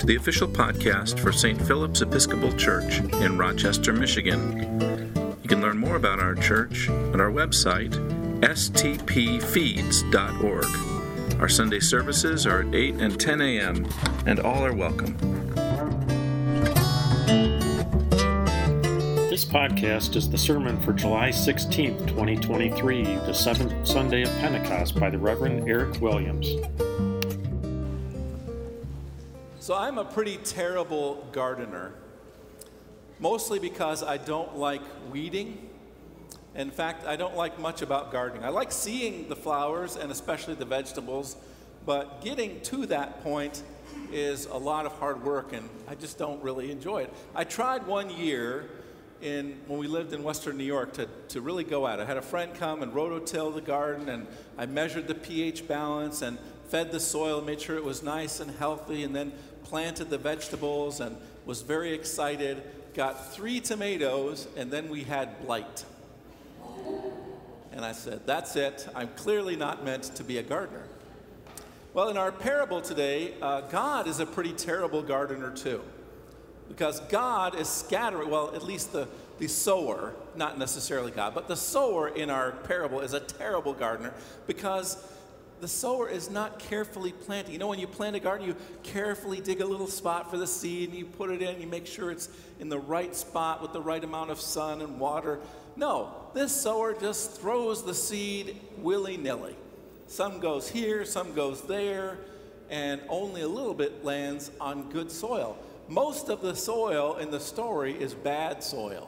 to the official podcast for St. Philip's Episcopal Church in Rochester, Michigan. You can learn more about our church at our website, stpfeeds.org. Our Sunday services are at 8 and 10 a.m., and all are welcome. This podcast is the sermon for July 16th, 2023, the seventh Sunday of Pentecost by the Reverend Eric Williams. So I'm a pretty terrible gardener, mostly because I don't like weeding. In fact, I don't like much about gardening. I like seeing the flowers and especially the vegetables, but getting to that point is a lot of hard work and I just don't really enjoy it. I tried one year when we lived in Western New York to really go at it. I had a friend come and rototill the garden, and I measured the pH balance and fed the soil, made sure it was nice and healthy, and then planted the vegetables and was very excited. Got 3 tomatoes, and then we had blight. And I said, that's it. I'm clearly not meant to be a gardener. Well, in our parable today, God is a pretty terrible gardener too. Because God is scattering, well, at least the sower, not necessarily God, but the sower in our parable is a terrible gardener because the sower is not carefully planting. You know, when you plant a garden, you carefully dig a little spot for the seed and you put it in, you make sure it's in the right spot with the right amount of sun and water. No, this sower just throws the seed willy-nilly. Some goes here, some goes there, and only a little bit lands on good soil. Most of the soil in the story is bad soil,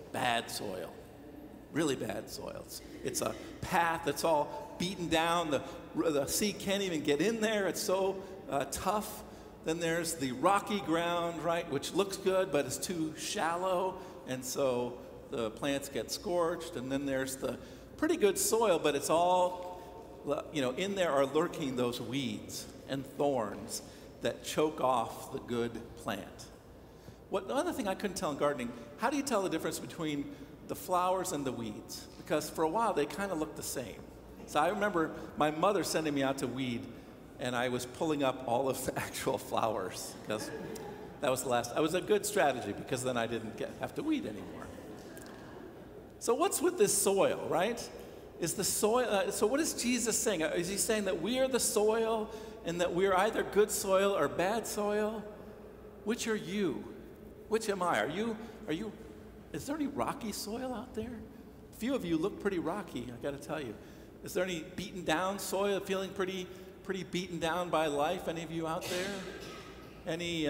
really bad soil. It's a path that's all beaten down. The seed can't even get in there. It's so tough. Then there's the rocky ground, right, which looks good, but it's too shallow, and so the plants get scorched. And then there's the pretty good soil, but it's all, in there are lurking those weeds and thorns that choke off the good plant. The other thing I couldn't tell in gardening, how do you tell the difference between the flowers and the weeds? Because for a while they kind of look the same. So I remember my mother sending me out to weed, and I was pulling up all of the actual flowers because that was it was a good strategy because then I didn't have to weed anymore. So what's with this soil, right? Is the soil, so what is Jesus saying? Is he saying that we are the soil and that we're either good soil or bad soil? Which are you? Which am I? Is there any rocky soil out there? A few of you look pretty rocky, I gotta tell you. Is there any beaten down soil, feeling pretty beaten down by life? Any of you out there? Any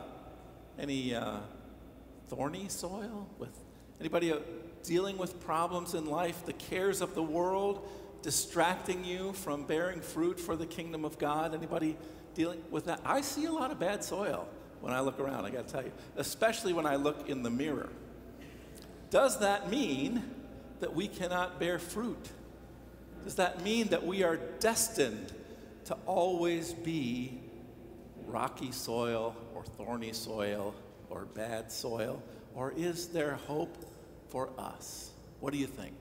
thorny soil? With anybody dealing with problems in life, the cares of the world, distracting you from bearing fruit for the kingdom of God? Anybody dealing with that? I see a lot of bad soil when I look around, I gotta tell you, especially when I look in the mirror. Does that mean that we cannot bear fruit? Does that mean that we are destined to always be rocky soil or thorny soil or bad soil? Or is there hope for us? What do you think?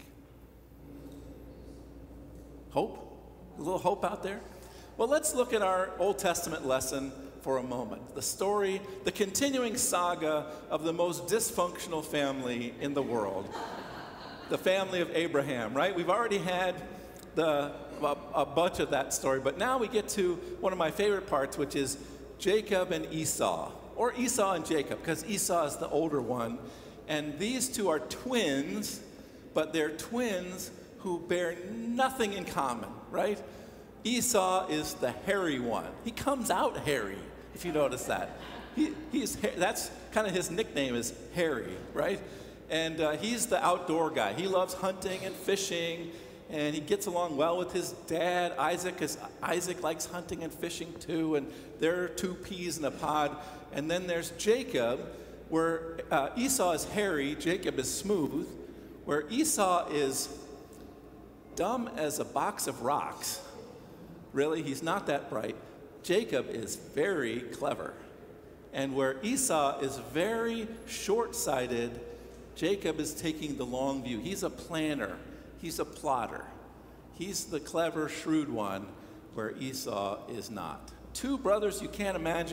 Hope? A little hope out there? Well, let's look at our Old Testament lesson for a moment. The story, the continuing saga of the most dysfunctional family in the world. The family of Abraham, right? We've already had a bunch of that story, but now we get to one of my favorite parts, which is Jacob and Esau, or Esau and Jacob, because Esau is the older one. And these two are twins, but they're twins who bear nothing in common, right? Esau is the hairy one. He comes out hairy, if you notice that. That's kind of his nickname is Hairy, right? And he's the outdoor guy. He loves hunting and fishing, and he gets along well with his dad, Isaac, because Isaac likes hunting and fishing too, and they're 2 peas in a pod. And then there's Jacob, where Esau is hairy, Jacob is smooth, where Esau is dumb as a box of rocks. Really, he's not that bright. Jacob is very clever. And where Esau is very short-sighted, Jacob is taking the long view. He's a planner. He's a plotter. He's the clever, shrewd one, where Esau is not. 2 brothers you can't imagine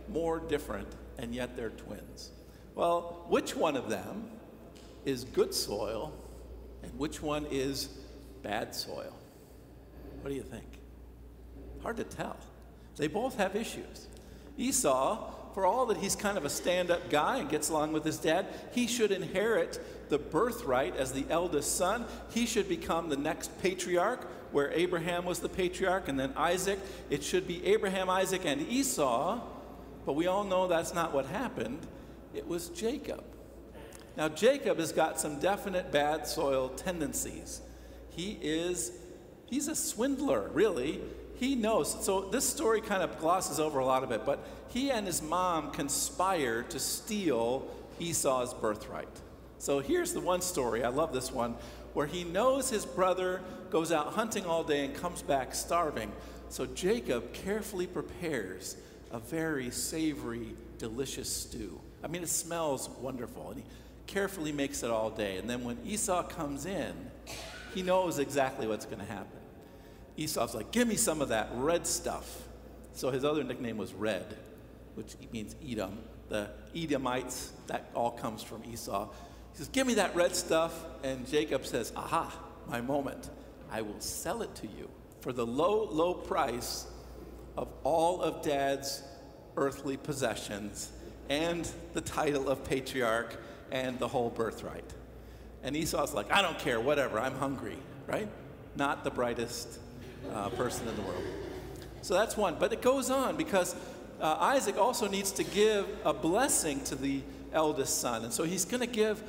more different, and yet they're twins. Well, which one of them is good soil and which one is bad soil? What do you think? Hard to tell. They both have issues. Esau, for all that he's kind of a stand-up guy and gets along with his dad, he should inherit the birthright as the eldest son. He should become the next patriarch, where Abraham was the patriarch, and then Isaac. It should be Abraham, Isaac, and Esau, but we all know that's not what happened. It was Jacob. Now, Jacob has got some definite bad soil tendencies. He's a swindler, really. He knows. So this story kind of glosses over a lot of it, but he and his mom conspire to steal Esau's birthright. So here's the one story, I love this one, where he knows his brother goes out hunting all day and comes back starving. So Jacob carefully prepares a very savory, delicious stew. I mean, it smells wonderful, and he carefully makes it all day. And then when Esau comes in, he knows exactly what's going to happen. Esau's like, give me some of that red stuff. So his other nickname was Red, which means Edom. The Edomites, that all comes from Esau. He says, give me that red stuff. And Jacob says, aha, my moment. I will sell it to you for the low, low price of all of Dad's earthly possessions and the title of patriarch and the whole birthright. And Esau's like, I don't care, whatever, I'm hungry, right? Not the brightest person in the world. So that's one. But it goes on because Isaac also needs to give a blessing to the eldest son. And so he's going to give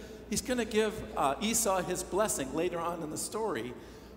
Esau his blessing later on in the story.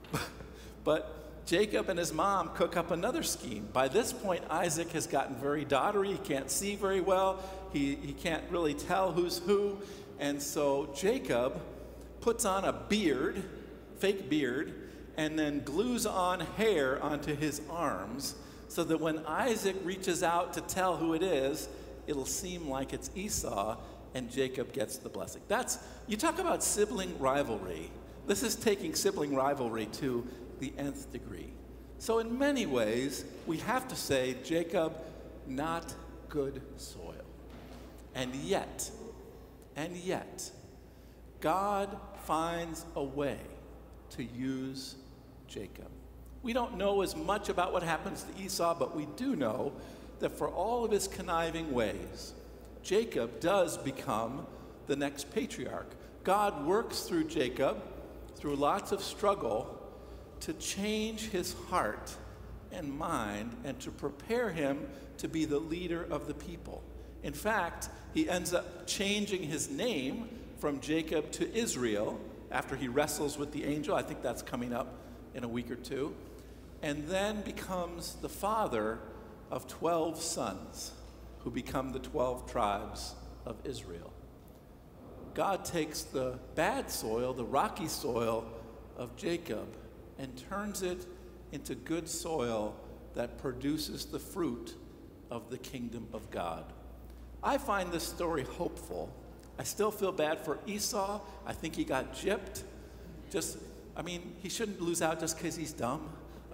But Jacob and his mom cook up another scheme. By this point, Isaac has gotten very dottery. He can't see very well. He can't really tell who's who. And so Jacob puts on a beard, fake beard, and then glues on hair onto his arms so that when Isaac reaches out to tell who it is, it'll seem like it's Esau, and Jacob gets the blessing. You talk about sibling rivalry. This is taking sibling rivalry to the nth degree. So in many ways, we have to say, Jacob, not good soil. And yet, God finds a way to use Jacob. We don't know as much about what happens to Esau, but we do know that for all of his conniving ways, Jacob does become the next patriarch. God works through Jacob, through lots of struggle, to change his heart and mind and to prepare him to be the leader of the people. In fact, he ends up changing his name from Jacob to Israel after he wrestles with the angel. I think that's coming up in a week or two. And then becomes the father of 12 sons who become the 12 tribes of Israel. God takes the bad soil, the rocky soil of Jacob, and turns it into good soil that produces the fruit of the kingdom of God. I find this story hopeful. I still feel bad for Esau. I think he got gypped. He shouldn't lose out just because he's dumb.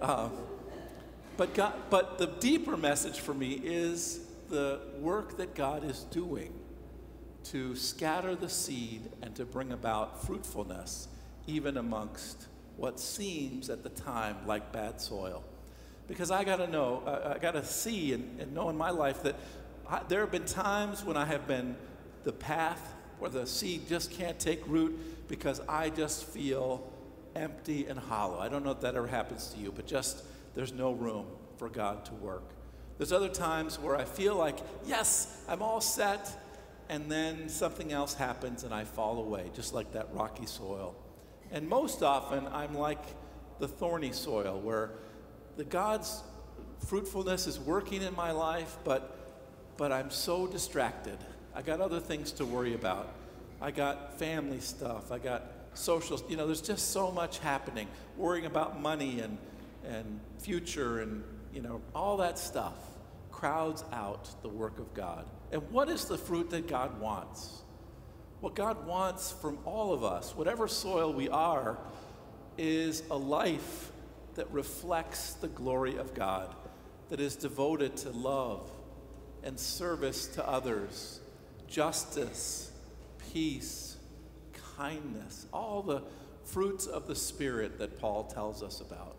But the deeper message for me is the work that God is doing to scatter the seed and to bring about fruitfulness, even amongst what seems at the time like bad soil. Because I gotta see and know in my life that there have been times when I have been the path where the seed just can't take root because I just feel empty and hollow. I don't know if that ever happens to you, but just there's no room for God to work. There's other times where I feel like, yes, I'm all set, and then something else happens and I fall away, just like that rocky soil. And most often, I'm like the thorny soil, where the God's fruitfulness is working in my life, but I'm so distracted. I got other things to worry about. I got family stuff. I got social, there's just so much happening. Worrying about money and future and, all that stuff crowds out the work of God. And what is the fruit that God wants? What God wants from all of us, whatever soil we are, is a life that reflects the glory of God, that is devoted to love and service to others, justice, peace, kindness, all the fruits of the Spirit that Paul tells us about.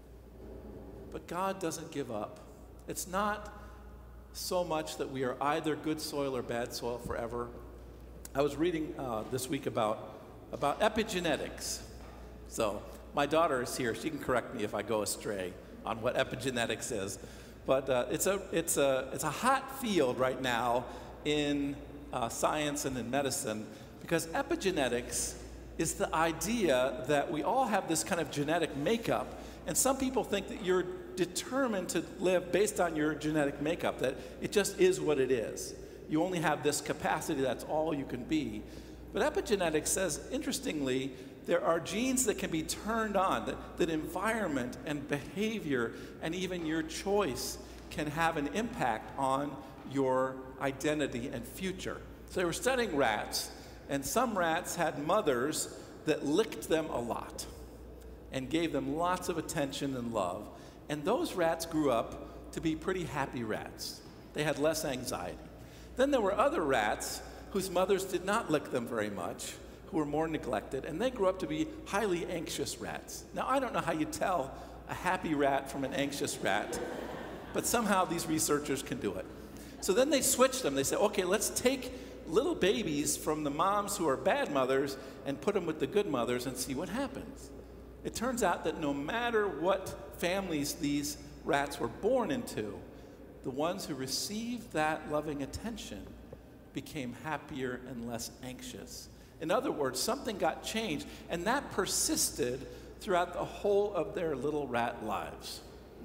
But God doesn't give up. It's not so much that we are either good soil or bad soil forever. I was reading this week about epigenetics. So my daughter is here. She can correct me if I go astray on what epigenetics is. But it's a hot field right now in science and in medicine, because epigenetics is the idea that we all have this kind of genetic makeup, and some people think that you're determined to live based on your genetic makeup, that it just is what it is. You only have this capacity, that's all you can be. But epigenetics says, interestingly, there are genes that can be turned on, that environment and behavior and even your choice can have an impact on your identity and future. So they were studying rats, and some rats had mothers that licked them a lot and gave them lots of attention and love. And those rats grew up to be pretty happy rats. They had less anxiety. Then there were other rats whose mothers did not lick them very much, who were more neglected, and they grew up to be highly anxious rats. Now, I don't know how you tell a happy rat from an anxious rat, but somehow these researchers can do it. So then they switched them. They said, okay, let's take little babies from the moms who are bad mothers and put them with the good mothers and see what happens. It turns out that no matter what families these rats were born into, the ones who received that loving attention became happier and less anxious. In other words, something got changed, and that persisted throughout the whole of their little rat lives.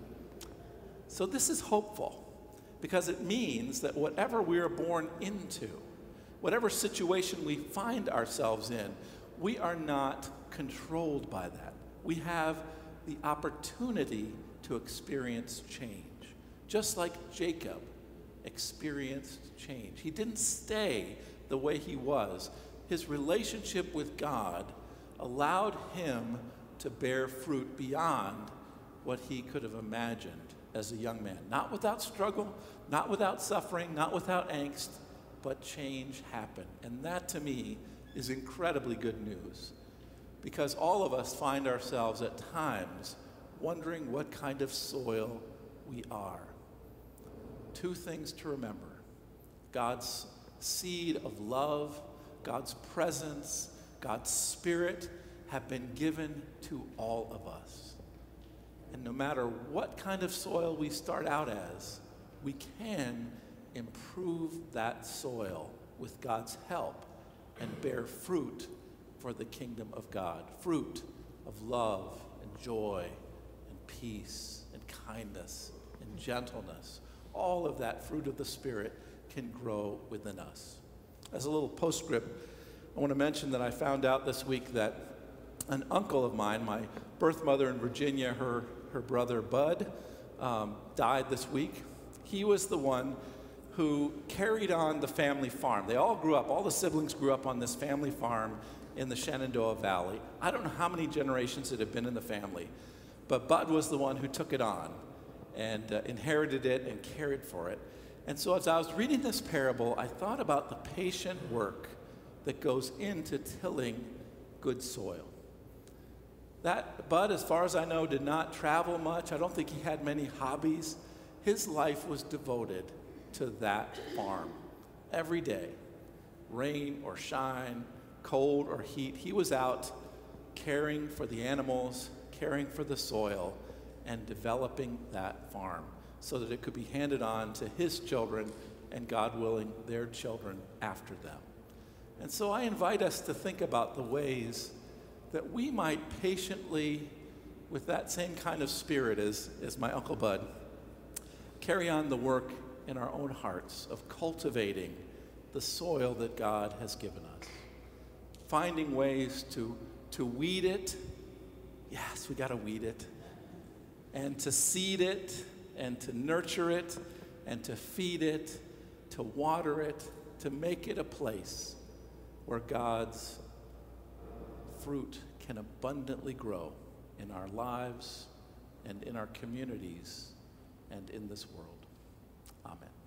So this is hopeful, because it means that whatever we are born into, whatever situation we find ourselves in, we are not controlled by that. We have the opportunity to experience change. Just like Jacob experienced change. He didn't stay the way he was. His relationship with God allowed him to bear fruit beyond what he could have imagined as a young man. Not without struggle, not without suffering, not without angst, but change happened. And that, to me, is incredibly good news, because all of us find ourselves at times wondering what kind of soil we are. Two things to remember: God's seed of love, God's presence, God's Spirit have been given to all of us. And no matter what kind of soil we start out as, we can improve that soil with God's help and bear fruit for the kingdom of God. Fruit of love and joy and peace and kindness and gentleness. All of that fruit of the Spirit can grow within us. As a little postscript, I want to mention that I found out this week that an uncle of mine, my birth mother in Virginia, her brother Bud, died this week. He was the one who carried on the family farm. They all grew up, all the siblings grew up on this family farm in the Shenandoah Valley. I don't know how many generations it had been in the family, but Bud was the one who took it on and inherited it and cared for it. And so as I was reading this parable, I thought about the patient work that goes into tilling good soil. That Bud, as far as I know, did not travel much. I don't think he had many hobbies. His life was devoted to that farm. Every day, rain or shine, cold or heat, he was out caring for the animals, caring for the soil, and developing that farm so that it could be handed on to his children and, God willing, their children after them. And so I invite us to think about the ways that we might patiently, with that same kind of spirit as my Uncle Bud, carry on the work in our own hearts of cultivating the soil that God has given us. Finding ways to weed it. Yes, we got to weed it. And to seed it, and to nurture it, and to feed it, to water it, to make it a place where God's fruit can abundantly grow in our lives and in our communities and in this world. Amen.